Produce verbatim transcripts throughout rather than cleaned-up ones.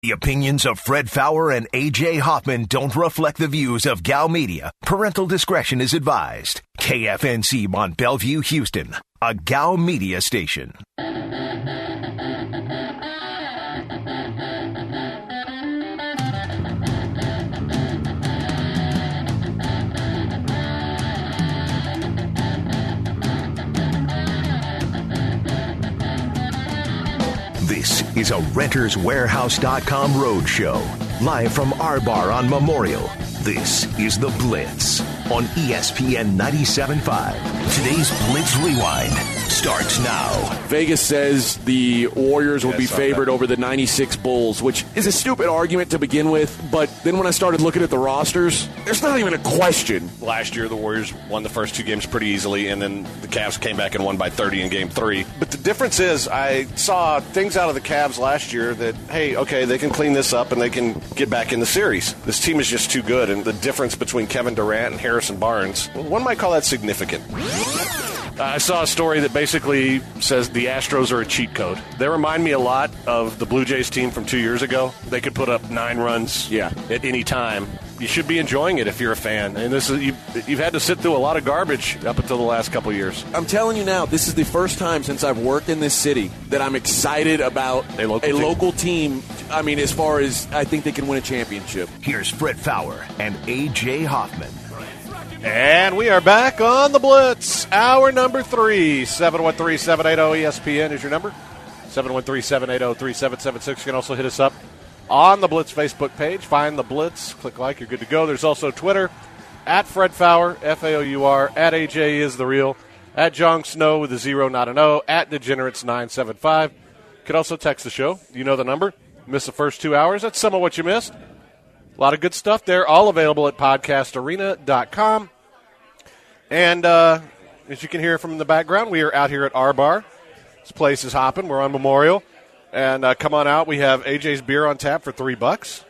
The opinions of Fred Faour and A J Hoffman don't reflect the views of Gal Media. Parental discretion is advised. K F N C Mont Bellevue, Houston, a Gal Media station. This is a Renters Warehouse dot com road show. Live from our bar on Memorial. This is The Blitz on E S P N ninety-seven point five. Today's Blitz Rewind starts now. Vegas says the Warriors will Yeah, be saw favored that. over the ninety-six Bulls, which is a stupid argument to begin with. But then when I started looking at the rosters, there's not even a question. Last year, the Warriors won the first two games pretty easily, and then the Cavs came back and won by thirty in game three. But the difference is I saw things out of the Cavs last year that, hey, okay, they can clean this up and they can get back in the series. This team is just too good, and the difference between Kevin Durant and Harrison Barnes, well, one might call that significant. I saw a story that basically says the Astros are a cheat code. They remind me a lot of the Blue Jays team from two years ago. They could put up nine runs Yeah. at any time. You should be enjoying it if you're a fan. And this is you've, you've had to sit through a lot of garbage up until the last couple of years. I'm telling you now, this is the first time since I've worked in this city that I'm excited about A local a team. local team. I mean, as far as I think they can win a championship. Here's Fred Faour and A J Hoffman. And we are back on the Blitz. Hour number three. seven one three, seven eight zero, E S P N is your number. seven one three, seven eight zero, three seven seven six. You can also hit us up on the Blitz Facebook page. Find the Blitz. Click like. You're good to go. There's also Twitter. At Fred Faour, F A O U R. At A J is the real. At Jong Snow with a zero, not an O. At Degenerates nine seven five. You can also text the show. You know the number. Miss the first two hours. That's some of what you missed. A lot of good stuff there. All available at podcast arena dot com. And uh, as you can hear from the background, we are out here at our bar. This place is hopping. We're on Memorial. And uh, come on out. We have A J's beer on tap for three bucks.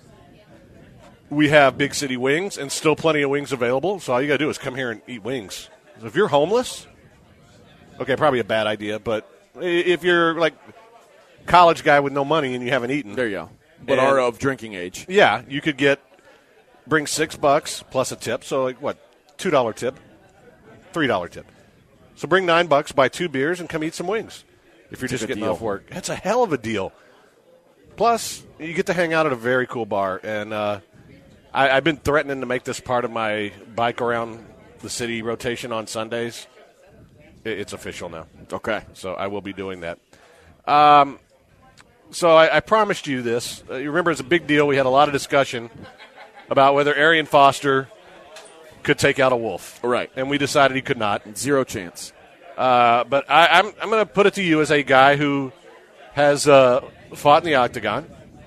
We have Big City Wings and still plenty of wings available. So all you got to do is come here and eat wings. So if you're homeless, okay, probably a bad idea. But if you're like a college guy with no money and you haven't eaten. There you go. But And- are of drinking age. Yeah, you could get, bring six bucks plus a tip. So like what, two dollar tip, three dollar tip. So bring nine bucks, buy two beers, and come eat some wings. If you're It's a just good getting deal. off work, that's a hell of a deal. Plus, you get to hang out at a very cool bar, and uh, I, I've been threatening to make this part of my bike around the city rotation on Sundays. It, it's official now. Okay. So I will be doing that. Um, so I, I promised you this. Uh, you remember it's a big deal. We had a lot of discussion about whether Arian Foster could take out a wolf. Right. And we decided he could not. Zero chance. Uh, but I, I'm, I'm going to put it to you as a guy who has uh, fought in the octagon.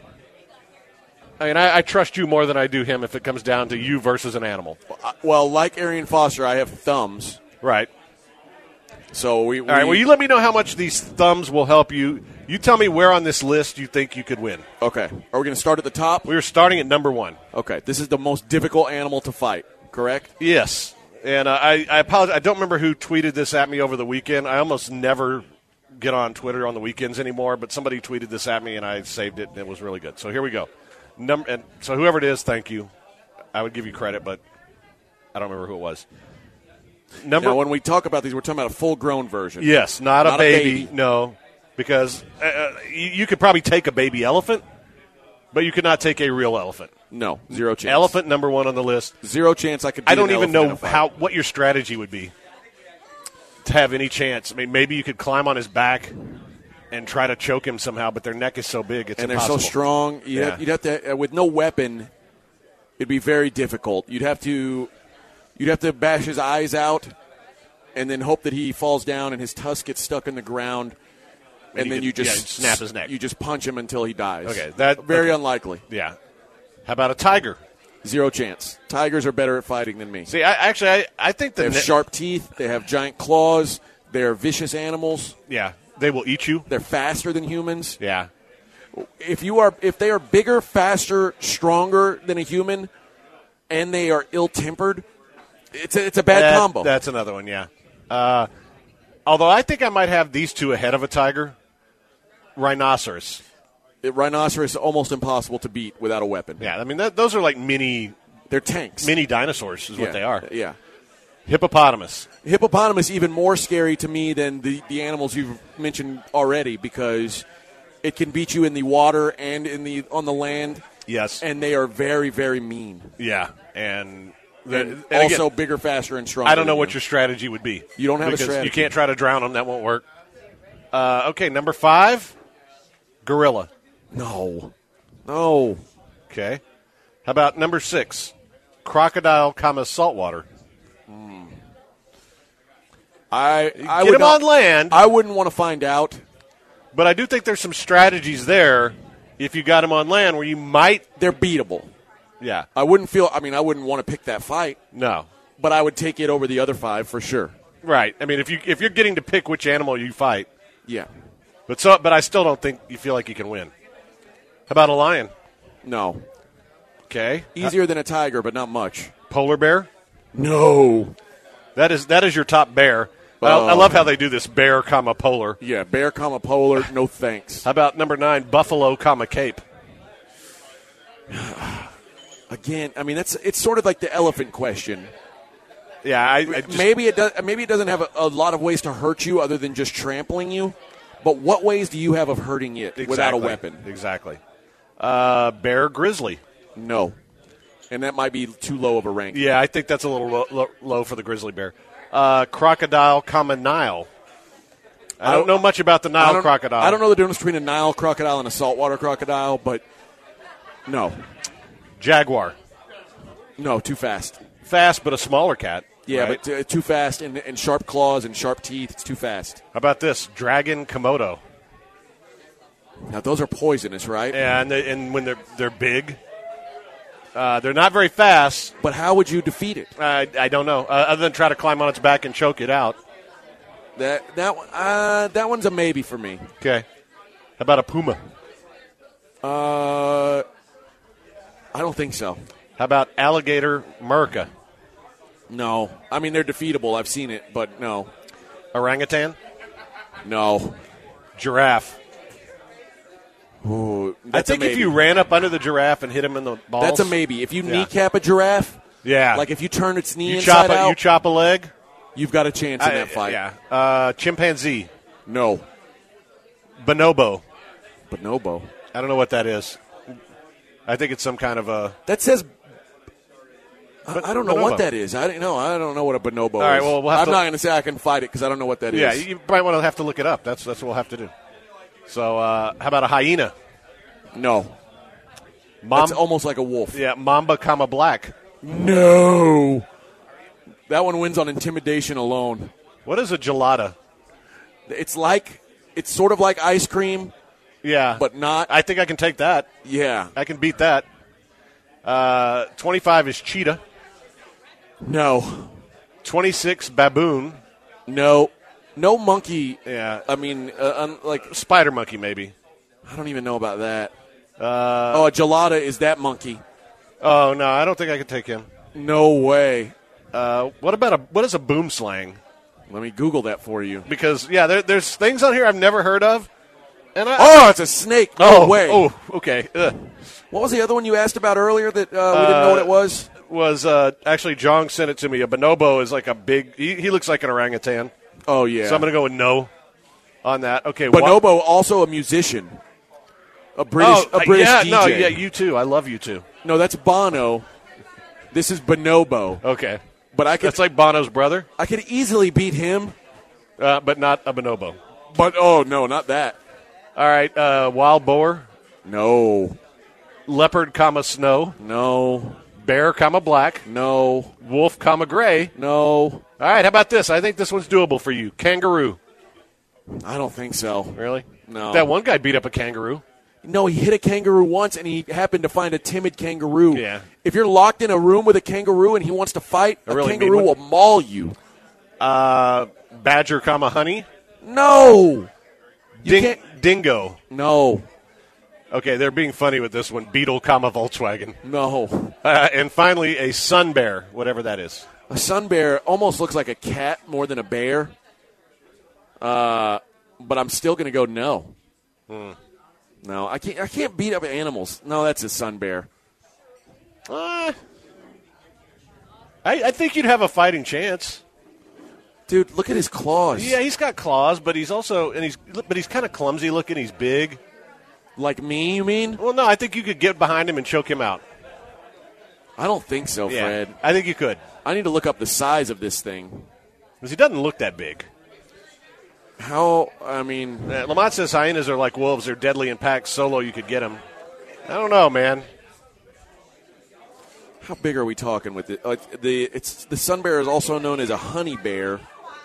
I mean, I, I trust you more than I do him if it comes down to you versus an animal. Uh, Well, like Arian Foster, I have thumbs. Right. So we. we All right, well, you let me know how much these thumbs will help you. You tell me where on this list you think you could win. Okay. Are we going to start at the top? We were starting at number one. Okay. This is the most difficult animal to fight, correct? Yes. And uh, I, I apologize. I don't remember who tweeted this at me over the weekend. I almost never get on Twitter on the weekends anymore, but somebody tweeted this at me, and I saved it, and it was really good. So here we go. Number, and so whoever it is, thank you. I would give you credit, but I don't remember who it was. Number Now, when we talk about these, we're talking about a full-grown version. Yes, not, Not a, a baby, baby. no, because uh, uh, you, you could probably take a baby elephant, but you could not take a real elephant. No, zero chance. Elephant number one on the list. Zero chance I could. I beat don't an even elephant in know a fight. how what your strategy would be to have any chance. I mean, maybe you could climb on his back and try to choke him somehow, but their neck is so big, it's And impossible. they're so strong. You'd, Yeah. have, you'd have to, uh, with no weapon, it'd be very difficult. You'd have to, you'd have to bash his eyes out, and then hope that he falls down and his tusk gets stuck in the ground, and, And you then could- you just yeah, snap his neck. You just punch him until he dies. Okay, that- very okay. unlikely. Yeah. How about a tiger? Zero chance. Tigers are better at fighting than me. See, I, actually, I, I think the They have ne- sharp teeth. They have giant claws. They're vicious animals. yeah, they will eat you. They're faster than humans. Yeah. If you are, if they are bigger, faster, stronger than a human, and they are ill-tempered, it's a, it's a bad That- combo. That's another one, yeah. Uh, although I think I might have these two ahead of a tiger. Rhinoceros. it, rhinoceros is almost impossible to beat without a weapon. Yeah, I mean, that, those are like mini They're tanks. mini dinosaurs is yeah. what they are. Yeah. Hippopotamus. Hippopotamus even more scary to me than the, the animals you've mentioned already because it can beat you in the water and in the on the land. Yes. And they are very, very mean. Yeah, and, and, and also again, bigger, faster, and stronger. I don't know than what them. your strategy would be. You don't have because a strategy. You can't try to drown them. That won't work. Uh, okay, number five, gorilla. No. No. Okay. How about number six, crocodile, comma, saltwater? Mm. I, I Get would him not, on land. I wouldn't want to find out. But I do think there's some strategies there if you got him on land where you might. They're beatable. Yeah. I wouldn't feel, I mean, I wouldn't want to pick that fight. No. But I would take it over the other five for sure. Right. I mean, if you if you're getting to pick which animal you fight. Yeah. But so, but I still don't think you feel like you can win. How about a lion? No. Okay. Easier than a tiger, but not much. Polar bear? No. That is that is your top bear. Uh, I, I love how they do this bear, comma, polar. Yeah, bear, comma, polar, no thanks. How about number nine, buffalo, comma, cape? Again, I mean, that's it's sort of like the elephant question. Yeah, I, I just, maybe it does. Maybe it doesn't have a, a lot of ways to hurt you other than just trampling you. But what ways do you have of hurting it exactly, without a weapon? Exactly. Uh, bear, grizzly. No, and that might be too low of a rank. Yeah, I think that's a little low, low, low for the grizzly bear. Uh, crocodile, comma, Nile. I don't know much about the Nile I crocodile. I don't know the difference between a Nile crocodile and a saltwater crocodile, but no. Jaguar. No, too fast. Fast, but a smaller cat. Yeah, right? but uh, too fast and, and sharp claws and sharp teeth. It's too fast. How about this? Dragon Komodo. Now, those are poisonous, right? Yeah, and, they, and when they're they're big, uh, they're not very fast. But how would you defeat it? I, I don't know, uh, other than try to climb on its back and choke it out. That that one- uh, that one's a maybe for me. Okay. How about a puma? Uh, I don't think so. How about alligator Merca? No. I mean, they're defeatable. I've seen it, but no. Orangutan? No. Giraffe. Ooh, I that's a think if maybe. you ran up under the giraffe and hit him in the balls. That's a maybe. If you Yeah. kneecap a giraffe, Yeah. like if you turn its knee you inside chop a, out, you chop a leg. you've got a chance in I- that fight. Yeah. Uh, chimpanzee. No. Bonobo. Bonobo. I don't know what that is. I think it's some kind of a. That says. I, But- I don't know bonobo. what that is. I don't know. I don't know what a bonobo All right, is. well, we'll have I'm to- not going to say I can fight it because I don't know what that is. Yeah, you might want to have to look it up. That's that's what we'll have to do. So, uh, how about a hyena? No. Mom- That's almost like a wolf. yeah, mamba, comma black. No. That one wins on intimidation alone. What is a gelada? It's like, it's sort of like ice cream, Yeah, but not. I think I can take that. Yeah. I can beat that. Uh, twenty-five is cheetah. No. twenty-six baboon. No. No monkey. Yeah, I mean, uh, un, like, spider monkey maybe. I don't even know about that. Uh, Oh, a gelada is that monkey. oh no, I don't think I can take him. No way. Uh, what about a what is a boom slang? Let me Google that for you. Because yeah, there, there's things on here I've never heard of. And I, Oh, it's a snake. No oh way. Oh, okay. Ugh. What was the other one you asked about earlier that uh, we didn't know what it was? Was uh, actually Jong sent it to me. A bonobo is like a big. He, he looks like an orangutan. Oh, yeah. So I'm going to go with no on that. Okay. Wa- Bonobo, also a musician. A British, Oh, a British yeah, D J. no, yeah, you too. I love you too. No, that's Bono. This is Bonobo. Okay. But I could, That's like Bono's brother, I could easily beat him. uh, but not a bonobo. But oh no, not that. All right. Uh, wild boar, No, leopard, comma snow, no, bear, comma black, no, wolf, comma gray. no. All right. How about this? I think this one's doable for you. Kangaroo. I don't think so. Really? No. That one guy beat up a kangaroo. No, he hit a kangaroo once, and he happened to find a timid kangaroo. Yeah. If you're locked in a room with a kangaroo and he wants to fight, A a, really kangaroo mean will one? maul you. Uh, badger, comma honey. No, you Ding- can't. dingo. No, Okay, they're being funny with this one. Beetle, comma Volkswagen. no. Uh, and finally, a sun bear, whatever that is. A sun bear almost looks like a cat more than a bear. Uh, but I'm still going to go no. No, I can't. I can't beat up animals. No, that's a sun bear. Uh, I, I think you'd have a fighting chance. Dude, look at his claws. Yeah, he's got claws, but he's also and he's but he's kind of clumsy looking. He's big. Like me, you mean? Well, no, I think you could get behind him and choke him out. I don't think so, Yeah, Fred. I think you could. I need to look up the size of this thing. Because he doesn't look that big. How, I mean... Uh, Lamont says hyenas are like wolves. They're deadly in packs. Solo, you could get them. I don't know, man. How big are we talking with it? Like the it's the sun bear is also known as a honey bear.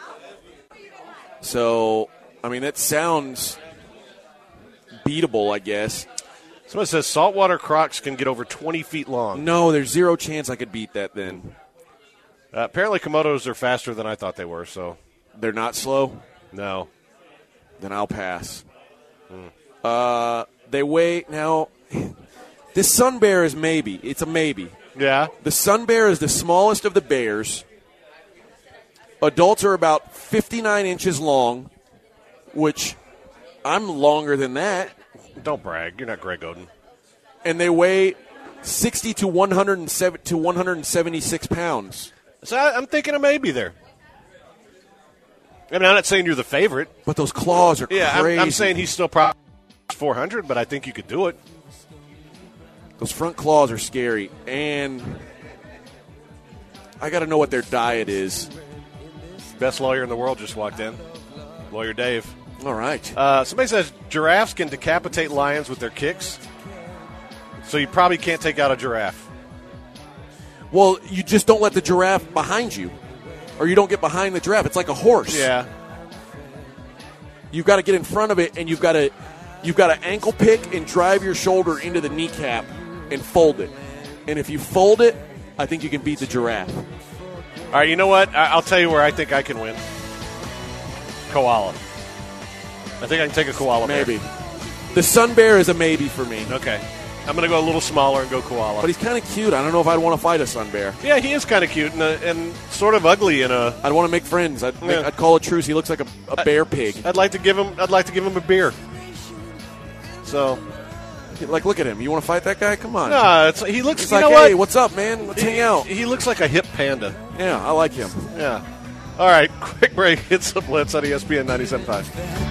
So, I mean, that sounds beatable, I guess. Someone says saltwater crocs can get over twenty feet long. No, there's zero chance I could beat that then. Uh, apparently, Komodos are faster than I thought they were, so. They're not slow? No. Then I'll pass. Hmm. Uh, they weigh, now, this sun bear is maybe. It's a maybe. Yeah. The sun bear is the smallest of the bears. Adults are about fifty-nine inches long, which I'm longer than that. Don't brag. You're not Greg Oden. And they weigh sixty to one hundred seven to one hundred seventy-six pounds. So I, I'm thinking a maybe there. I mean, I'm not saying you're the favorite. But those claws are yeah, crazy. I'm, I'm saying he's still probably four hundred, but I think you could do it. Those front claws are scary. And I got to know what their diet is. Best lawyer in the world just walked in. Lawyer Dave. All right. Uh, somebody says giraffes can decapitate lions with their kicks. So you probably can't take out a giraffe. Well, you just don't let the giraffe behind you. Or you don't get behind the giraffe. It's like a horse. Yeah. You've got to get in front of it, and you've got to you've got to ankle pick and drive your shoulder into the kneecap and fold it. And if you fold it, I think you can beat the giraffe. All right, you know what? I- I'll tell you where I think I can win. Koala. I think I can take a koala bear. Maybe. The sun bear is a maybe for me. Okay. I'm going to go a little smaller and go koala. But he's kind of cute. I don't know if I'd want to fight a sun bear. Yeah, he is kind of cute and, uh, and sort of ugly in a. I'd want to make friends. I'd, make, Yeah. I'd call a truce. He looks like a, a bear pig. I'd like to give him. I'd like to give him a beer. So. Like, look at him. You want to fight that guy? Come on. No, it's, he looks. He's you like, know hey, what? what's up, man? Let's he, hang out. He looks like a hip panda. Yeah, I like him. Yeah. All right, quick break. It's the Blitz on E S P N ninety-seven point five.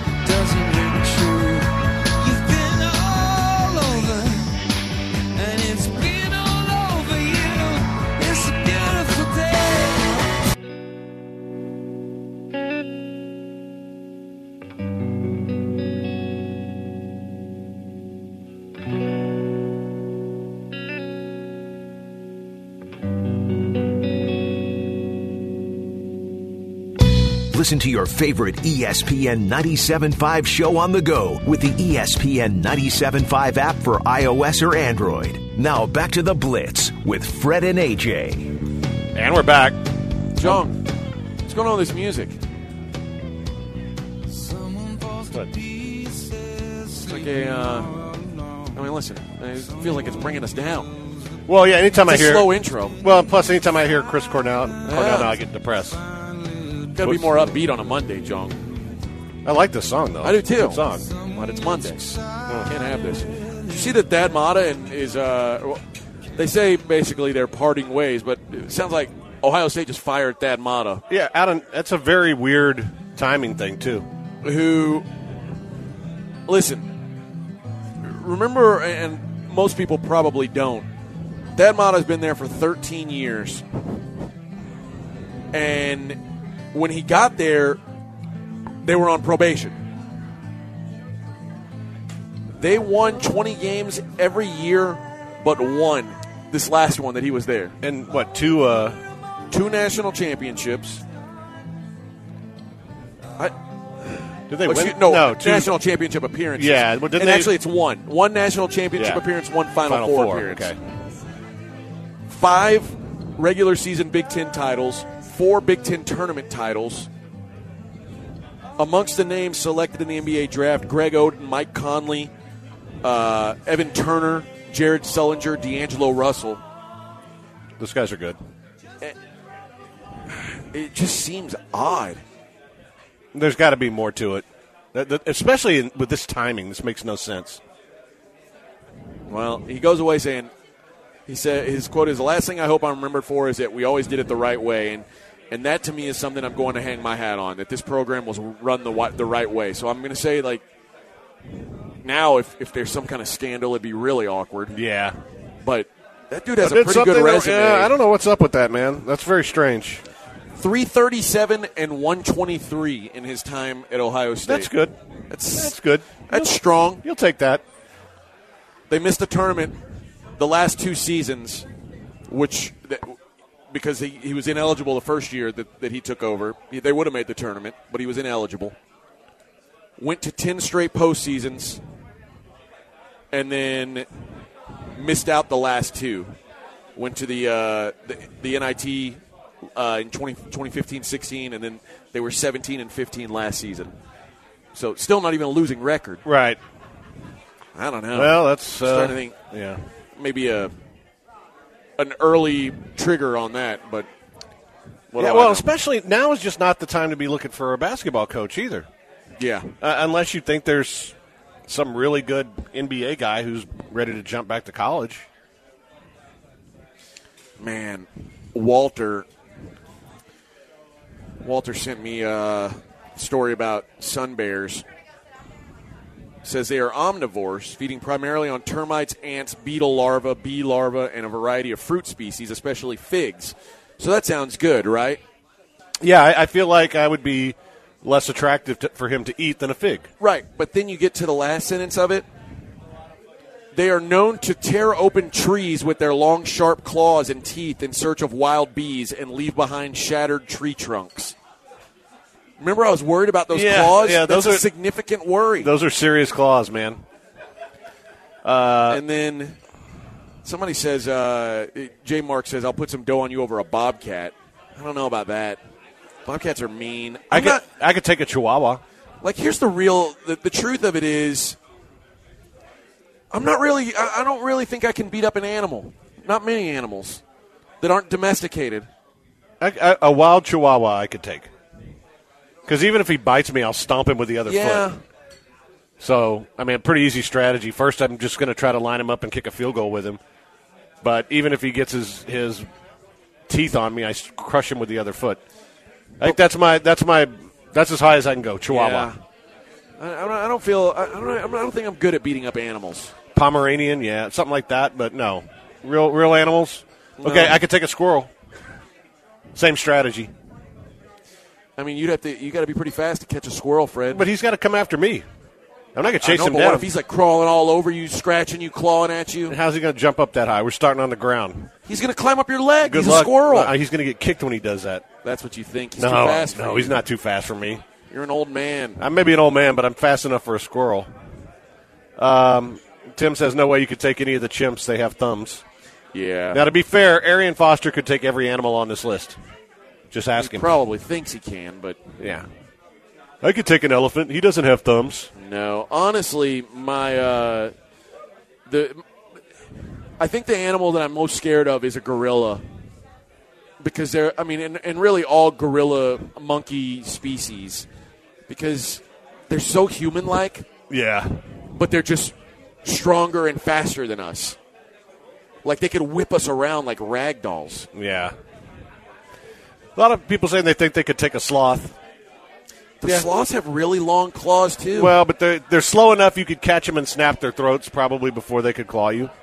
Listen to your favorite E S P N ninety-seven point five show on the go with the E S P N ninety-seven point five app for iOS or Android. Now back to the Blitz with Fred and A J. And we're back. John, what's going on with this music? What? It's like a, uh, I mean, listen, it feels like it's bringing us down. Well, yeah. Anytime It's I a hear slow intro. Well, plus anytime I hear Chris Cornell, Cornell, Yeah. I get depressed. Got to be more upbeat on a Monday, John. I like this song though. I do too. Good song. But it's Monday. Can't have this. Did you see that Thad Matta and is, uh, well, they say basically they're parting ways, but it sounds like Ohio State just fired Thad Matta. Yeah, Adam, that's a very weird timing thing too. Who, listen, remember, and most people probably don't, Thad Matta's been there for thirteen years. And when he got there, they were on probation. They won twenty games every year, but one this last one that he was there. And what, two uh Two national championships. I, did they Excuse- win? No, no two, national championship appearances. Yeah, well, didn't and they- actually, it's one. One national championship Yeah. appearance, one Final, Final Four, Four. appearance. Okay. Five regular season Big Ten titles, four Big Ten tournament titles. Amongst the names selected in the N B A draft, Greg Oden, Mike Conley, uh, Evan Turner, Jared Sullinger, D'Angelo Russell. Those guys are good. It just seems odd. There's got to be more to it, that, that, especially in, with this timing. This makes no sense. Well, he goes away saying, he said his quote is, "The last thing I hope I'm remembered for is that we always did it the right way." And and that to me is something I'm going to hang my hat on, that this program was run the the right way. So I'm going to say, like, now if, if there's some kind of scandal, it'd be really awkward. Yeah. But that dude has a pretty good resume. That, yeah, I don't know what's up with that, man. That's very strange. three thirty-seven and one twenty-three in his time at Ohio State. That's good. That's, That's good. That's you'll, strong. You'll take that. They missed the tournament the last two seasons, which because he, he was ineligible the first year that, that he took over. They would have made the tournament, but he was ineligible. Went to ten straight postseasons, and then missed out the last two. Went to the uh, the, the N I T uh, in twenty fifteen sixteen, and then they were seventeen and fifteen last season. So still not even a losing record. Right. I don't know. Well, that's uh, starting to think yeah. maybe a an early trigger on that, but what yeah. do I Well, know? especially now is just not the time to be looking for a basketball coach either. Yeah. Uh, unless you think there's some really good N B A guy who's ready to jump back to college. Man, Walter. Walter sent me a story about sun bears. Says they are omnivores, feeding primarily on termites, ants, beetle larvae, bee larvae, and a variety of fruit species, especially figs. So that sounds good, right? Yeah, I, I feel like I would be less attractive to, for him to eat than a fig. Right, but then you get to the last sentence of it. They are known to tear open trees with their long, sharp claws and teeth in search of wild bees and leave behind shattered tree trunks. Remember I was worried about those yeah, claws? Yeah, those That's are a significant worry. Those are serious claws, man. Uh, and then somebody says, uh, J. Mark says, I'll put some dough on you over a bobcat. I don't know about that. Bobcats are mean. I I'm could, not, I could take a Chihuahua. Like, here's the real, the, the truth of it is, I'm not really, I, I don't really think I can beat up an animal. Not many animals that aren't domesticated. I, I, a wild Chihuahua I could take. Because even if he bites me, I'll stomp him with the other yeah. foot. So, I mean, pretty easy strategy. First, I'm just going to try to line him up and kick a field goal with him. But even if he gets his, his teeth on me, I crush him with the other foot. I think that's my that's my that's as high as I can go. Chihuahua, yeah. I, I, don't, I don't feel I don't I don't think I'm good at beating up animals. Pomeranian, yeah, something like that. But no, real real animals. Okay, No. I could take a squirrel. Same strategy. I mean, you'd have to you got to be pretty fast to catch a squirrel, Fred. But he's got to come after me. I'm not going to chase I know, him but down. What if he's like crawling all over you, scratching you, clawing at you? How's he going to jump up that high? We're starting on the ground. He's going to climb up your leg. Good he's luck. a squirrel. Uh, he's going to get kicked when he does that. That's what you think. He's no, too fast for no, you. he's not too fast for me. You're an old man. I may be an old man, but I'm fast enough for a squirrel. Um, Tim says, no way you could take any of the chimps. They have thumbs. Yeah. Now, to be fair, Arian Foster could take every animal on this list. Just ask he him. probably thinks he can, but Yeah. I could take an elephant. He doesn't have thumbs. no. Honestly, my uh, the I think the animal that I'm most scared of is a gorilla. Because they're, I mean, and, and really all gorilla monkey species, because they're so human-like, Yeah. but they're just stronger and faster than us. Like they could whip us around like rag dolls. Yeah. A lot of people saying they think they could take a sloth. The Yeah. sloths have really long claws too. Well, but they're, they're slow enough you could catch them and snap their throats probably before they could claw you.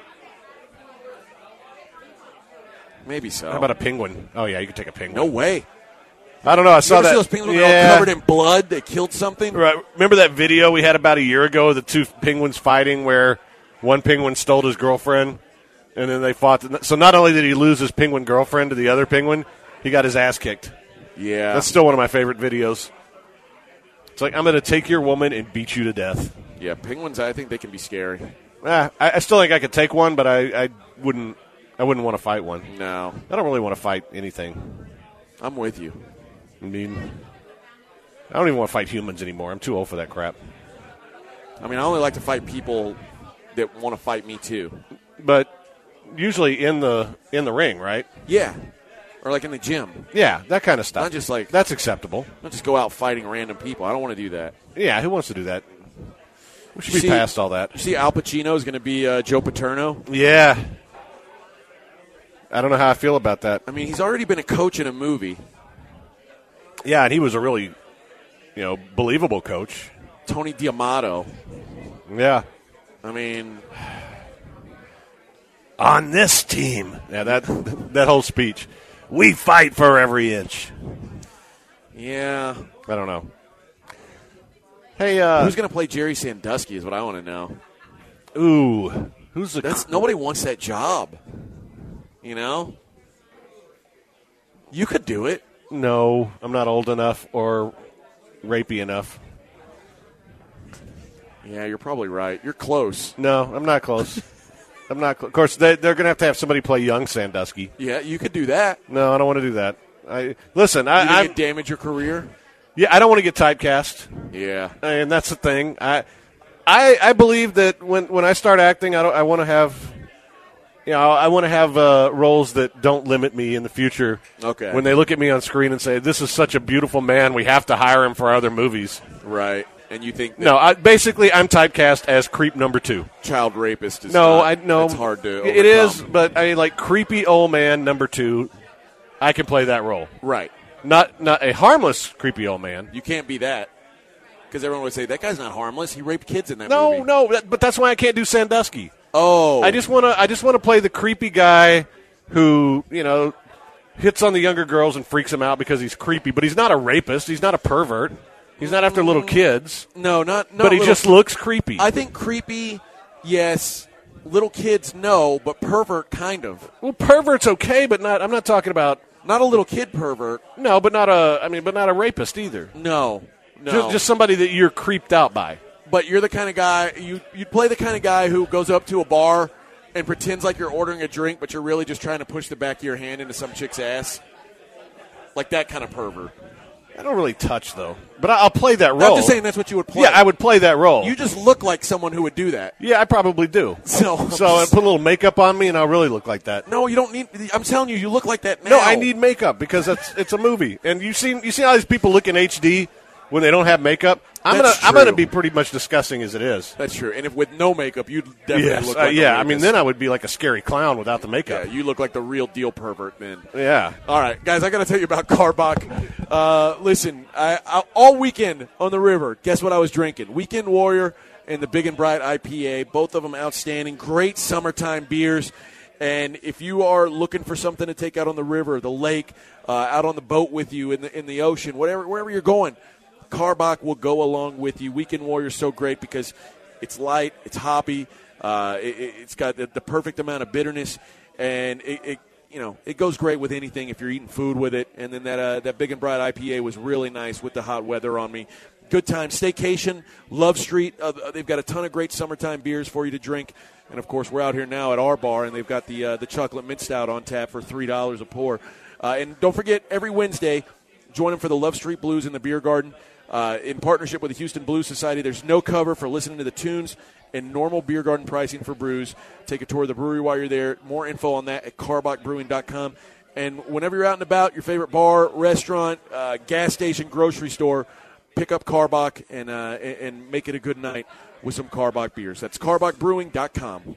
Maybe so. How about a penguin? Oh, yeah, you could take a penguin. No way. I don't know. I You saw ever that. see those penguins yeah. all covered in blood? They killed something. Right. Remember that video we had about a year ago of the two penguins fighting where one penguin stole his girlfriend and then they fought? So not only did he lose his penguin girlfriend to the other penguin, he got his ass kicked. Yeah. That's still one of my favorite videos. It's like, I'm going to take your woman and beat you to death. Yeah, penguins, I think they can be scary. Ah, I, I still think I could take one, but I, I wouldn't I wouldn't want to fight one. No. I don't really want to fight anything. I'm with you. I mean, I don't even want to fight humans anymore. I'm too old for that crap. I mean, I only like to fight people that want to fight me too. But usually in the in the ring, right? Yeah. Or like in the gym. Yeah, that kind of stuff. Not just like- that's acceptable. Not just go out fighting random people. I don't want to do that. Yeah, who wants to do that? We should be see, past all that. You see Al Pacino is going to be uh, Joe Paterno? Yeah. I don't know how I feel about that. I mean, he's already been a coach in a movie. Yeah, and he was a really, you know, believable coach. Tony D'Amato. Yeah. I mean, on this team. Yeah, that that whole speech. We fight for every inch. Yeah. I don't know. Hey, uh, who's going to play Jerry Sandusky is what I want to know. Ooh. Who's the That's, nobody wants that job. You know? You could do it. No, I'm not old enough or rapey enough. Yeah, you're probably right. You're close. No, I'm not close. I'm not. Cl- of course, they, they're going to have to have somebody play young Sandusky. Yeah, you could do that. No, I don't want to do that. I listen. You I think it damage your career. Yeah, I don't want to get typecast. Yeah, and that's the thing. I, I, I believe that when, when I start acting, I don't. I want to have. You know, I want to have uh, roles that don't limit me in the future. Okay. When they look at me on screen and say, "This is such a beautiful man, we have to hire him for other movies." Right. And you think that no? I, basically, I'm typecast as creep number two. Child rapist is no. not, I no. It's hard to. It overcome. is, but I mean, like creepy old man number two. I can play that role. Right. Not not a harmless creepy old man. You can't be that because everyone would say that guy's not harmless. He raped kids in that no, movie. No, no. But that's why I can't do Sandusky. Oh, I just want to. I just want to play the creepy guy who, you know, hits on the younger girls and freaks them out because he's creepy. But he's not a rapist. He's not a pervert. He's not after little kids. No, not. not but he little, just looks creepy. I think creepy, yes. Little kids, no. But pervert, kind of. Well, pervert's okay, but not. I'm not talking about not a little kid pervert. No, but not a. I mean, but not a rapist either. No, no. Just, just somebody that you're creeped out by. But you're the kind of guy, you, you'd play the kind of guy who goes up to a bar and pretends like you're ordering a drink, but you're really just trying to push the back of your hand into some chick's ass. Like that kind of pervert. I don't really touch, though. But I'll play that role. I'm just saying that's what you would play. Yeah, I would play that role. You just look like someone who would do that. Yeah, I probably do. So, so I put a little makeup on me, and I'll really look like that. No, you don't need. I'm telling you, you look like that now. No, I need makeup because it's it's a movie, and you seen you see how these people look in H D when they don't have makeup. I'm That's gonna I'm true. gonna be pretty much disgusting as it is. That's true. And if with no makeup, you'd definitely yes, look uh, like yeah. a I mean, then I would be like a scary clown without the makeup. Yeah, you look like the real deal pervert then. Yeah. All right, guys, I got to tell you about Carbach. Uh, listen, I, I, all weekend on the river, guess what I was drinking? Weekend Warrior and the Big and Bright I P A, both of them outstanding, great summertime beers. And if you are looking for something to take out on the river, the lake, uh, out on the boat with you in the in the ocean, whatever wherever you're going, Carbach will go along with you. Weekend Warrior is so great because it's light, it's hoppy, uh, it, it's got the, the perfect amount of bitterness, and it, it you know it goes great with anything if you're eating food with it. And then that uh, that Big and Bright I P A was really nice with the hot weather on me. Good time, staycation, Love Street. Uh, they've got a ton of great summertime beers for you to drink. And of course, we're out here now at our bar, and they've got the uh, the chocolate mint stout on tap for three dollars a pour. Uh, and don't forget, every Wednesday, join them for the Love Street Blues in the Beer Garden. Uh, in partnership with the Houston Blues Society, there's no cover for listening to the tunes and normal beer garden pricing for brews. Take a tour of the brewery while you're there. More info on that at carbach brewing dot com. And whenever you're out and about, your favorite bar, restaurant, uh, gas station, grocery store, pick up Carbach and, uh, and make it a good night with some Carbach beers. That's carbach brewing dot com.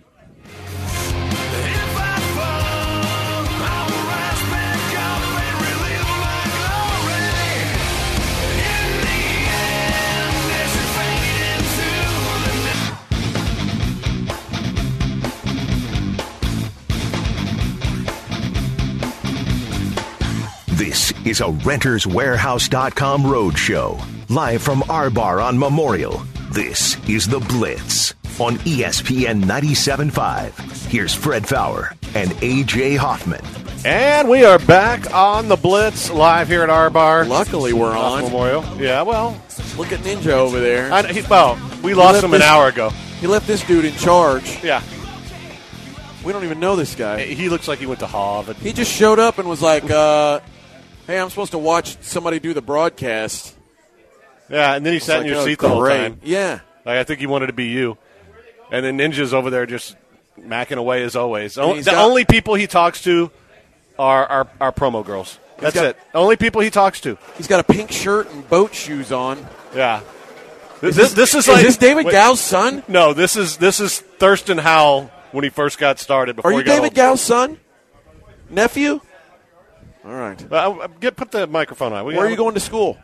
This is a Renters Warehouse dot com road show. Live from our bar on Memorial. This is The Blitz on E S P N ninety-seven point five. Here's Fred Fowler and A J Hoffman. And we are back on The Blitz, live here at our bar. Luckily, we're on. Memorial. Yeah, well. Look at Ninja over there. I, he, well, we lost him this, an hour ago. He left this dude in charge. Yeah. We don't even know this guy. He looks like he went to Harvard. He just showed up and was like, uh, hey, I'm supposed to watch somebody do the broadcast. Yeah, and then he sat like, in your oh, seat the whole great. time. Yeah. Like, I think he wanted to be you. And then Ninja's over there just macking away as always. O- the got, only people he talks to are our, our promo girls. That's got, it. The only people he talks to. He's got a pink shirt and boat shoes on. Yeah. This, this, this is Is like this David wait, Gow's son? No, this is this is Thurston Howell when he first got started. Before Are you he got David old. Gow's son? Nephew? All right. Uh, get put the microphone on. We Where are got- you going to school?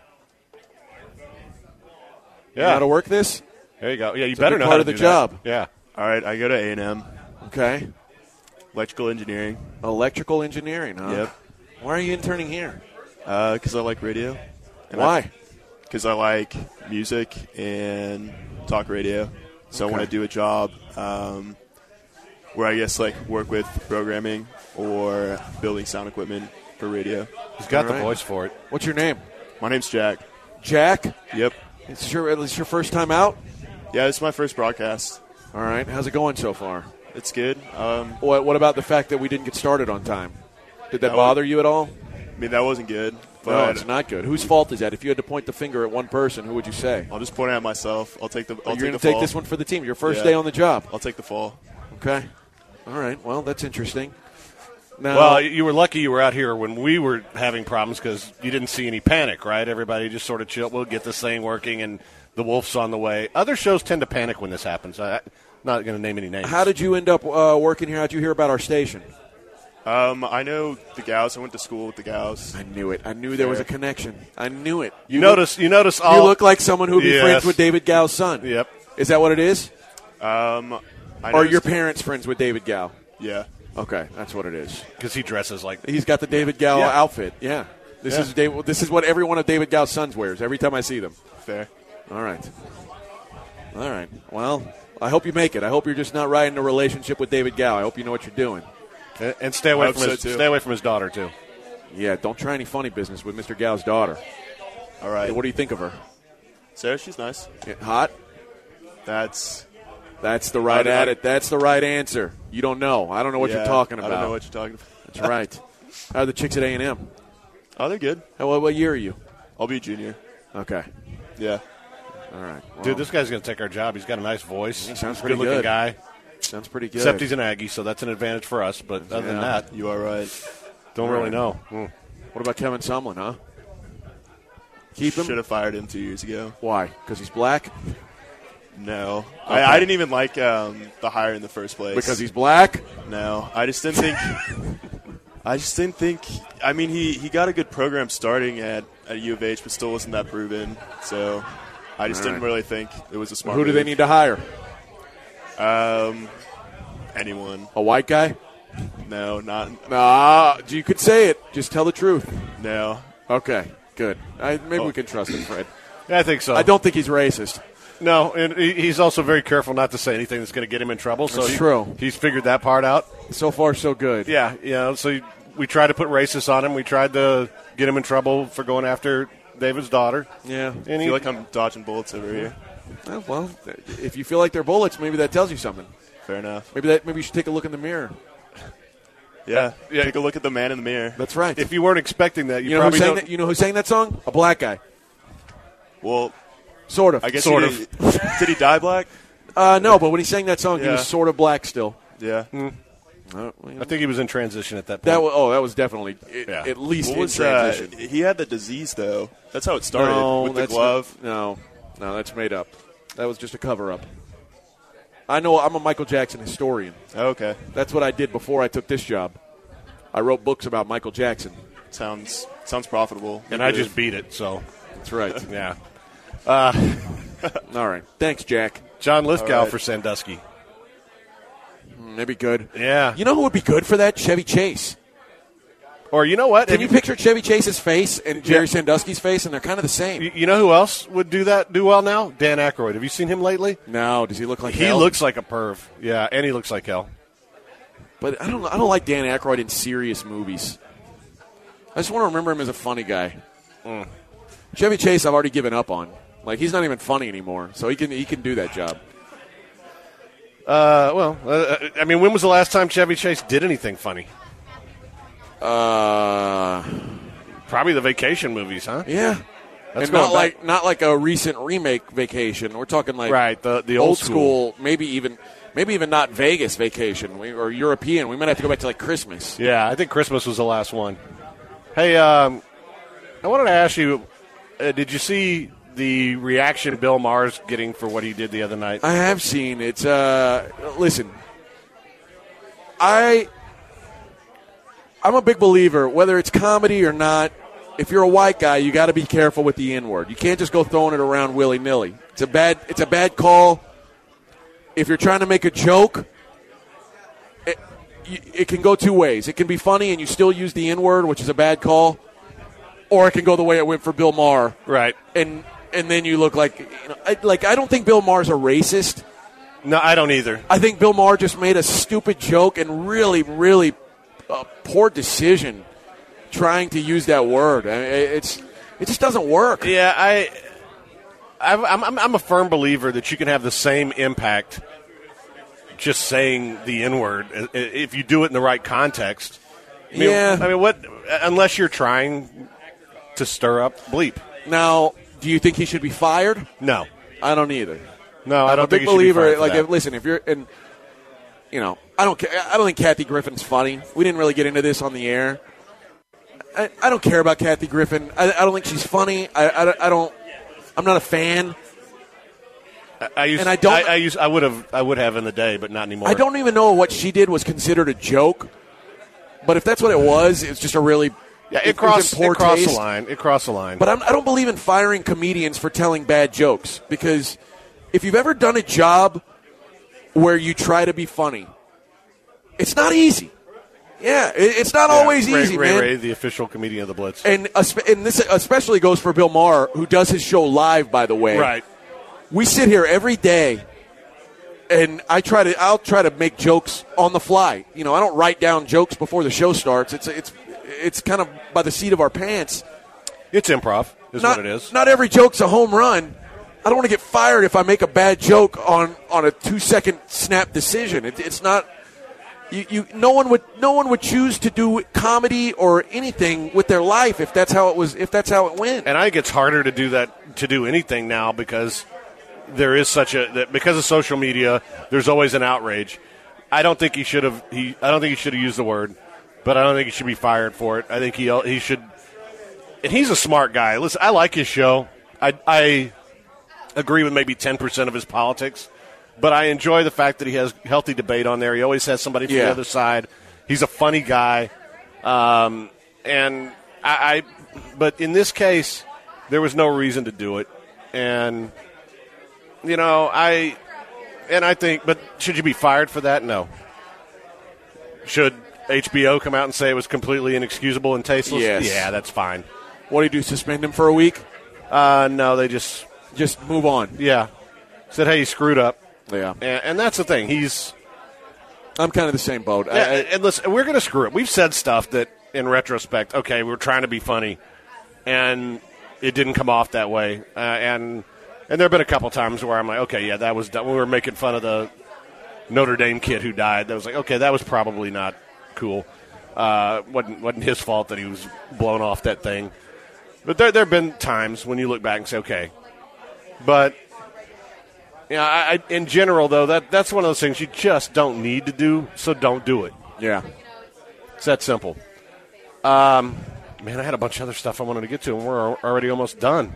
You know Yeah, how to work this? there you go. Yeah, you It's a better big know part how to of the do job. That. Yeah. All right, I go to A and M, Okay. electrical engineering, Electrical engineering, huh? Yep. Why are you interning here? because I like radio. And Why? Because I, like music and talk radio. So I want to Okay. do a job um, where I guess like work with programming or building sound equipment for radio. He's got All right. the voice for it. What's your name? My name's Jack. Jack? Yep. It's your, it's your first time out? Yeah, it's my first broadcast. All right. How's it going so far? It's good. Um, What, what about the fact that we didn't get started on time? Did that That bother you at all? I mean, that wasn't good, but No, it's not good. Whose fault is that? If you had to point the finger at one person, who would you say? I'll just point it at myself. I'll take the. I'll You're take going the to take fall. this one for the team. Your first Yeah. day on the job. I'll take the fall. Okay. All right. Well, that's interesting. Now, Well, you were lucky you were out here when we were having problems because you didn't see any panic, right? Everybody just sort of chilled. We'll get this thing working, and the Wolf's on the way. Other shows tend to panic when this happens. I, I'm not going to name any names. how did you end up uh, working here? How did you hear about our station? Um, I know the Gauss. I went to school with the Gauss. I knew it. I knew there was a connection. I knew it. You notice? You notice all. You look like someone who'd be Yes. friends with David Gow's son. Yep. Is that what it is? Um, I Or noticed- your parents friends with David Gow? Yeah. Okay, that's what it is. Because he dresses like. He's got the David Gow Yeah. outfit. Yeah. This Yeah. is David, This is what every one of David Gow's sons wears every time I see them. Fair. All right. All right. Well, I hope you make it. I hope you're just not riding a relationship with David Gow. I hope you know what you're doing. And, and stay away I from hope his. so, too. Stay away from his daughter too. Yeah, don't try any funny business with Mister Gow's daughter. All right. Hey, what do you think of her? Sarah, she's nice. Yeah, hot? That's That's the right I- I- at it. That's the right answer. You don't know. I don't know what yeah, you're talking about. I don't know what you're talking about. That's right. How are the chicks at A and M? Oh, they're good. What, what year are you? I'll be a junior. Okay. Yeah. All right. Well, Dude, this guy's going to take our job. He's got a nice voice. He sounds He's a pretty good-looking good. guy. sounds pretty good. Except he's an Aggie, so that's an advantage for us. But other than Yeah. that, You are right. don't All really right. know. Hmm. What about Kevin Sumlin, huh? Keep him? Should have fired him two years ago. Why? Because he's black? No. Okay. I, I didn't even like um, the hire in the first place. Because he's black? No. I just didn't think. I just didn't think. I mean, he, he got a good program starting at, at U of H, but still wasn't that proven. So I just All didn't right. really think it was a smart Who do they move. need to hire? Um, anyone. A white guy? No, not. Nah, you could say it. Just tell the truth. No. Okay, good. I, maybe Oh. we can trust him, Fred. Yeah, I think so. I don't think he's racist. No, and he- he's also very careful not to say anything that's going to get him in trouble. So That's he- true. He's figured that part out. So far, so good. Yeah, you know, so we tried to put racists on him. We tried to get him in trouble for going after David's daughter. Yeah. And I he, feel like I'm dodging bullets over here. Oh, well, if you feel like they're bullets, maybe that tells you something. Fair enough. Maybe that. Maybe you should take a look in the mirror. Yeah. Yeah. Take a look at the man in the mirror. That's right. if you weren't expecting that, you, you know who probably sang don't. that? You know who sang that song? A black guy. Well, Sort of. I guess Sort he did, did he die black? Uh, no, but when he sang that song, he Yeah. was sort of black still. Yeah. Uh, well, I think he was in transition at that point. that was, oh, that was definitely i- Yeah. at least What in was uh, transition. he had the disease though. That's how it started no, with the that's glove. not- no, no, that's made up. That was just a cover up. I know. I'm a Michael Jackson historian. Oh, okay. That's what I did before I took this job. I wrote books about Michael Jackson. Sounds sounds profitable. and I just beat it, so That's right. yeah. All right. Thanks, Jack. John Lithgow All right. for Sandusky. Mm, That'd be good. Yeah. You know who would be good for that? Chevy Chase. Or you know what? Can If you picture Chevy Chase's face and Jerry Sandusky's face, and they're kind of the same? You you know who else would do that do well now? Dan Aykroyd. Have you seen him lately? No, does he look like He hell? looks like a perv. Yeah, and he looks like hell. But I don't. I don't like Dan Aykroyd in serious movies. I just want to remember him as a funny guy. Mm. Chevy Chase, I've already given up on. Like he's not even funny anymore, so he can he can do that job. Uh, well, uh, I mean, when was the last time Chevy Chase did anything funny? Uh, Probably the vacation movies, huh? yeah. That's and going not back- like not like a recent remake Vacation. We're talking like Right, the the old, old, school, maybe even maybe even not Vegas Vacation we, or European. We might have to go back to like Christmas. Yeah, I think Christmas was the last one. Hey, um, I wanted to ask you, uh, did you see the reaction Bill Maher's getting for what he did the other night? I have seen it. Uh, listen, I, I'm a big believer, whether it's comedy or not, if you're a white guy, you got to be careful with the N-word. You can't just go throwing it around willy-nilly. It's a bad, it's a bad call. If you're trying to make a joke, it, it can go two ways. It can be funny and you still use the N-word, which is a bad call, or it can go the way it went for Bill Maher. Right. And and then you look like, you know, I, like I don't think Bill Maher's a racist. No, I don't either. I think Bill Maher just made a stupid joke and really, really uh, poor decision trying to use that word. I mean, it's it just doesn't work. Yeah, I, I'm, I'm I'm a firm believer that you can have the same impact just saying the N-word if you do it in the right context. I mean, yeah. I mean, what? Unless you're trying to stir up bleep. Now, do you think he should be fired? No, I don't either. No, I I'm don't a big think he should be believer. fired for Like, that. if, listen, if you're and you know, I don't ca- I don't think Kathy Griffin's funny. We didn't really get into this on the air. I, I don't care about Kathy Griffin. I, I don't think she's funny. I, I, I don't. I'm not a fan. I, I used, and I don't- I, I used, I would have, I would have in the day, but not anymore. I don't even know what she did was considered a joke. But if that's what it was, it's just a really Yeah, it it crossed, was in poor it crossed the taste. line. It crossed the line. But I'm, I don't believe in firing comedians for telling bad jokes, because if you've ever done a job where you try to be funny, it's not easy. Yeah, it, it's not Yeah, always Ray, easy, Ray, man. Ray, the official comedian of the Blitz. And, espe- and this especially goes for Bill Maher, who does his show live, by the way. Right. We sit here every day, and I try to. I'll try to make jokes on the fly. You know, I don't write down jokes before the show starts. It's it's it's kind of by the seat of our pants. It's improv, is Not, what it is. Not every joke's a home run. I don't want to get fired if I make a bad joke on, on a two second snap decision. It, it's not. You, you no one would no one would choose to do comedy or anything with their life if that's how it was if that's how it went. And I think it's harder to do that, to do anything now, because there is such a that because of social media. There's always an outrage. I don't think he should have. He I don't think he should have used the word, but I don't think he should be fired for it. I think he he should. And he's a smart guy. Listen, I like his show. I I agree with maybe ten percent of his politics, but I enjoy the fact that he has healthy debate on there. He always has somebody from Yeah. the other side. He's a funny guy, um, and I, I. But in this case, there was no reason to do it, and you know I. And I think, but should you be fired for that? No. Should H B O come out and say it was completely inexcusable and tasteless? Yes. Yeah, that's fine. What do you do? Suspend him for a week? Uh, no, they just, Just move on. yeah, said, hey, he screwed up. Yeah, And, and that's the thing. He's, I'm kind of the same boat. I- yeah, I- and listen, we're going to screw up. We've said stuff that, in retrospect, okay, we were trying to be funny, and it didn't come off that way. Uh, and and there have been a couple times where I'm like, okay, yeah, that was, we were making fun of the Notre Dame kid who died. That was like, okay, that was probably not cool. Uh, wasn't wasn't his fault that he was blown off that thing. But there there have been times when you look back and say, okay. But, yeah, I, I, in general, though, that that's one of those things you just don't need to do, so don't do it. yeah. It's that simple. Um, man, I had a bunch of other stuff I wanted to get to, and we're al- already almost done.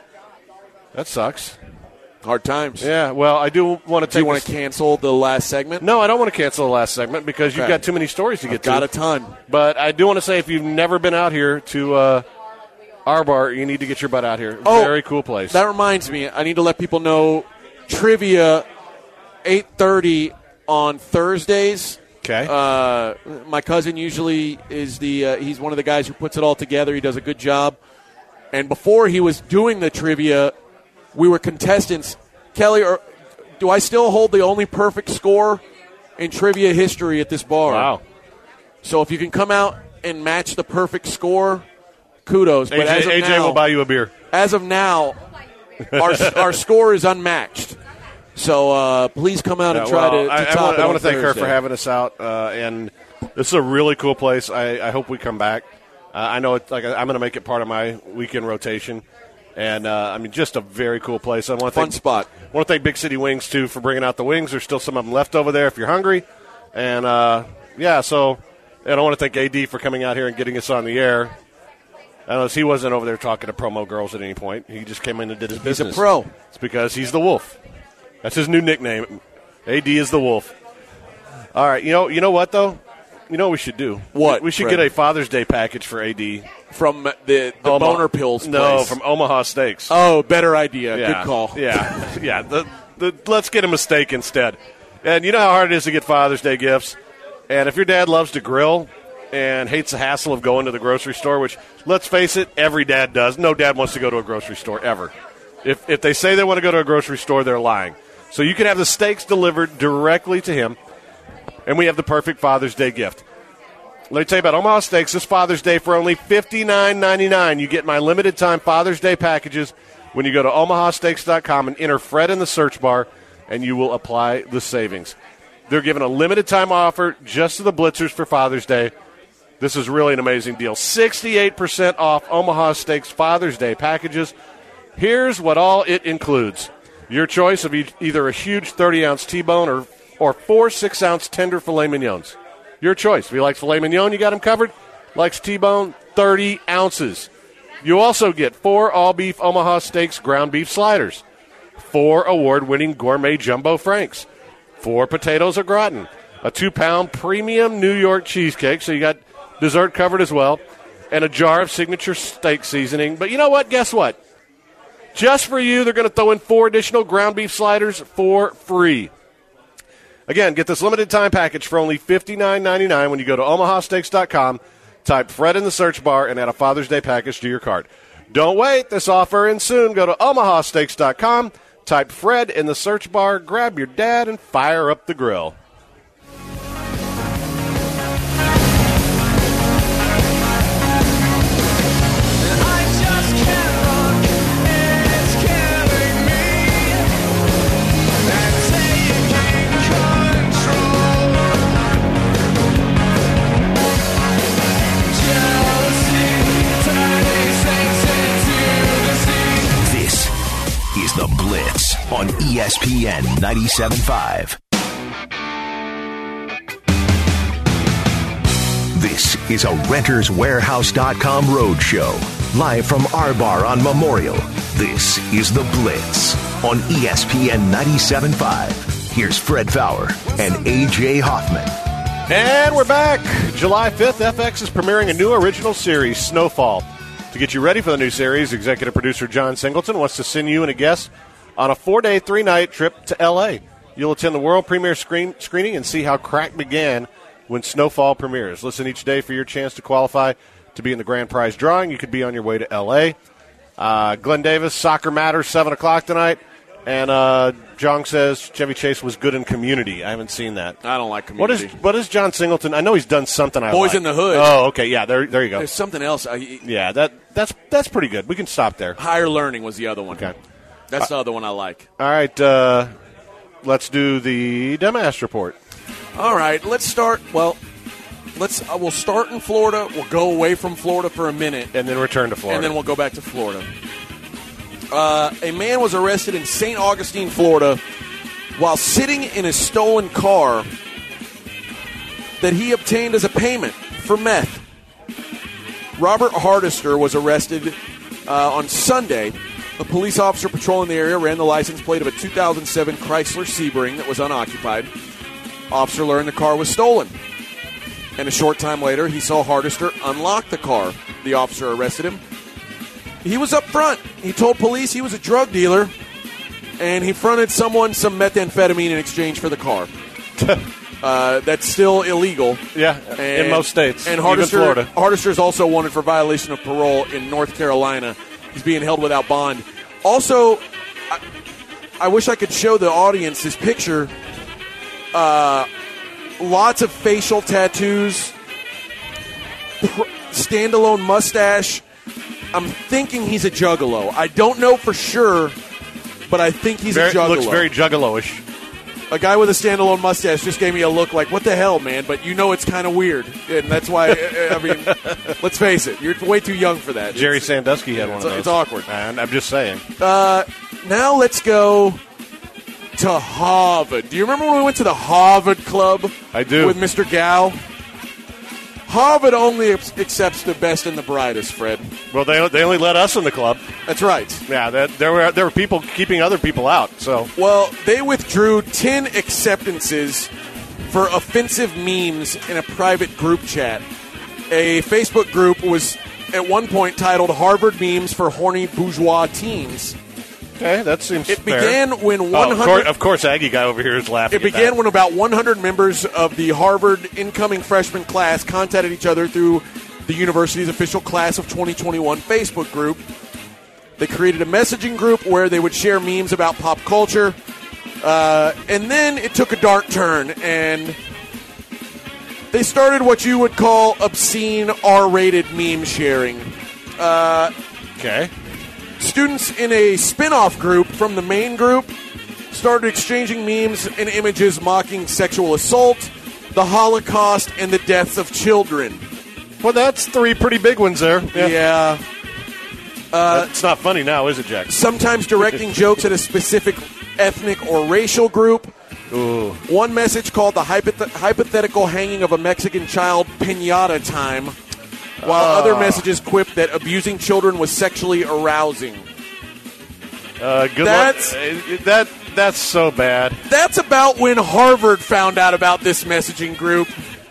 That sucks. Hard times. Yeah, well, I do want to Do take you want this- to cancel the last segment? No, I don't want to cancel the last segment because you've Okay. got too many stories to get I've got to. a ton. But I do want to say if you've never been out here to uh, our bar, you need to get your butt out here. Oh, Very cool place. That reminds me, I need to let people know trivia eight thirty on Thursdays. Okay. Uh, my cousin usually is the uh, he's one of the guys who puts it all together. He does a good job. And before he was doing the trivia, we were contestants. Kelly, are, do I still hold the only perfect score in trivia history at this bar? Wow. So if you can come out and match the perfect score, kudos. But A J, as of A J now, will buy you a beer. as of now, our our score is unmatched. So uh, please come out and Yeah, try well, to, to I, top I want, it I on want to thank her Thursday. for having us out, uh, and this is a really cool place. I, I hope we come back. Uh, I know it's like I'm going to make it part of my weekend rotation, and uh, I mean just a very cool place. I want to Fun thank, spot. I want to thank Big City Wings too for bringing out the wings. There's still some of them left over there if you're hungry, and uh, yeah. So, and I want to thank A D for coming out here and getting us on the air. Unless he wasn't over there talking to promo girls at any point. He just came in and did his business. He's a pro. It's because he's the Wolf. That's his new nickname. A D is the Wolf. All right, you know, you know what though? You know what we should do? What? We should Fred? get a Father's Day package for A D from the, the Omaha. Boner Pills place. No, from Omaha Steaks. Oh, better idea. Yeah. Good call. Yeah, yeah. The, the, let's get him a steak instead. And you know how hard it is to get Father's Day gifts. And if your dad loves to grill and hates the hassle of going to the grocery store, which, let's face it, every dad does. No dad wants to go to a grocery store ever. If if they say they want to go to a grocery store, they're lying. So you can have the steaks delivered directly to him, and we have the perfect Father's Day gift. Let me tell you about Omaha Steaks this Father's Day for only fifty-nine ninety-nine. You get my limited-time Father's Day packages when you go to omaha steaks dot com and enter Fred in the search bar, and you will apply the savings. They're giving a limited-time offer just to the Blitzers for Father's Day. This is really an amazing deal. sixty-eight percent off Omaha Steaks Father's Day packages. Here's what all it includes. Your choice of e- either a huge thirty-ounce T-bone or, or four six-ounce tender filet mignons. Your choice. If you like filet mignon, you got them covered. Likes T-bone, thirty ounces. You also get four all-beef Omaha Steaks ground beef sliders, four award-winning gourmet jumbo franks, four potatoes au gratin, a two-pound premium New York cheesecake, so you got dessert covered as well, and a jar of signature steak seasoning. But you know what? Guess what? Just for you, they're going to throw in four additional ground beef sliders for free. Again, get this limited time package for only fifty-nine ninety-nine when you go to omaha steaks dot com, type Fred in the search bar, and add a Father's Day package to your cart. Don't wait. This offer ends soon. Go to omaha steaks dot com, type Fred in the search bar, grab your dad, and fire up the grill. The Blitz on E S P N ninety-seven point five. This is a Renters Warehouse dot com roadshow. Live from our bar on Memorial. This is The Blitz on E S P N ninety-seven point five. Here's Fred Fowler and A J Hoffman. And we're back. July fifth, F X is premiering a new original series, Snowfall. To get you ready for the new series, executive producer John Singleton wants to send you and a guest on a four-day, three-night trip to L A. You'll attend the world premiere screen- screening and see how crack began when Snowfall premieres. Listen each day for your chance to qualify to be in the grand prize drawing. You could be on your way to L A. Uh, Glenn Davis, Soccer Matters, seven o'clock tonight. And uh, John says Chevy Chase was good in Community. I haven't seen that. I don't like Community. What is what is John Singleton? I know he's done something I Boys like. in the Hood. Oh, okay. Yeah, there there you go. There's something else. I, Yeah, that that's that's pretty good. We can stop there. Higher Learning was the other one. Okay. That's the other one I like. All right, uh, let's do the Dumbass Report. All right, let's start. Well, let's. Uh, we'll start in Florida. We'll go away from Florida for a minute, And then return to Florida. and then we'll go back to Florida. Uh, a man was arrested in Saint Augustine, Florida, while sitting in a stolen car that he obtained as a payment for meth. Robert Hardister was arrested uh, on Sunday. A police officer patrolling the area ran the license plate of a two thousand seven Chrysler Sebring that was unoccupied. Officer learned the car was stolen. And a short time later, he saw Hardister unlock the car. The officer arrested him. He was up front. He told police he was a drug dealer, and he fronted someone some methamphetamine in exchange for the car. uh, that's still illegal. Yeah, And- in most states, And even Hardister, Florida. Hardister is also wanted for violation of parole in North Carolina. He's being held without bond. Also, I, I wish I could show the audience this picture. Uh, lots of facial tattoos, pr- standalone mustache. I'm thinking he's a juggalo. I don't know for sure, but I think he's very, a juggalo. looks very juggalo-ish. A guy with a standalone mustache just gave me a look like, what the hell, man? But you know it's kind of weird. And that's why, I mean, let's face it. You're way too young for that. Jerry It's, Sandusky had one it's, of those. it's awkward. And I'm just saying. Uh, now let's go to Harvard. Do you remember when we went to the Harvard Club? I do. With Mister Gao? Harvard only ex- accepts the best and the brightest, Fred. Well, they they only let us in the club. That's right. Yeah, that, there were there were people keeping other people out. So Well, they withdrew ten acceptances for offensive memes in a private group chat. A Facebook group was at one point titled Harvard Memes for Horny Bourgeois Teens. okay, that seems It fair. began when Oh, of, 100 course, of course, Aggie guy over here is laughing. It began when about one hundred members of the Harvard incoming freshman class contacted each other through the university's official Class of twenty twenty-one Facebook group. They created a messaging group where they would share memes about pop culture. Uh, and then it took a dark turn, and they started what you would call obscene R-rated meme sharing. Uh, okay. Students in a spin-off group from the main group started exchanging memes and images mocking sexual assault, the Holocaust, and the deaths of children. Well, that's three pretty big ones there. Yeah. Yeah. Uh, it's not funny now, is it, Jack? Sometimes directing jokes at a specific ethnic or racial group. Ooh. One message called the hypoth- hypothetical hanging of a Mexican child pinata time, while Uh. other messages quipped that abusing children was sexually arousing. Uh, good That's- luck. Uh, that that's so bad. That's about when Harvard found out about this messaging group.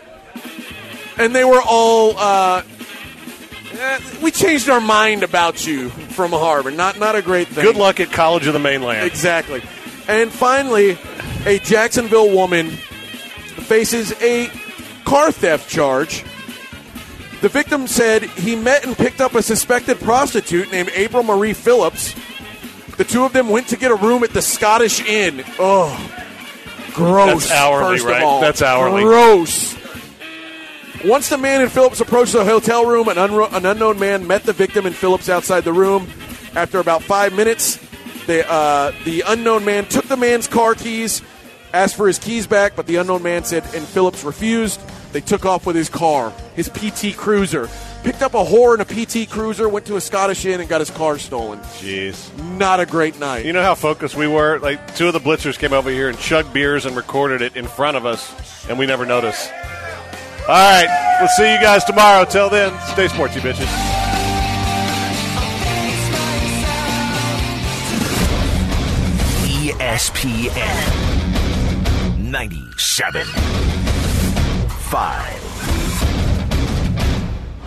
And they were all, uh, eh, we changed our mind about you from Harvard. Not not a great thing. Good luck at College of the Mainland. Exactly. And finally, a Jacksonville woman faces a car theft charge. The victim said he met and picked up a suspected prostitute named April Marie Phillips. The two of them went to get a room at the Scottish Inn. Oh, gross. That's hourly, first right? Of all. That's hourly. Gross. Once the man and Phillips approached the hotel room, an, unro- an unknown man met the victim and Phillips outside the room. After about five minutes, they, uh, the unknown man took the man's car keys, asked for his keys back, but the unknown man said, and Phillips refused. They took off with his car, his P T Cruiser. Picked up a whore in a P T Cruiser, went to a Scottish Inn, and got his car stolen. Jeez. Not a great night. You know how focused we were? Like, two of the blitzers came over here and chugged beers and recorded it in front of us, and we never noticed. All right, we'll see you guys tomorrow. Till then, stay sportsy, bitches. E S P N ninety-seven point five.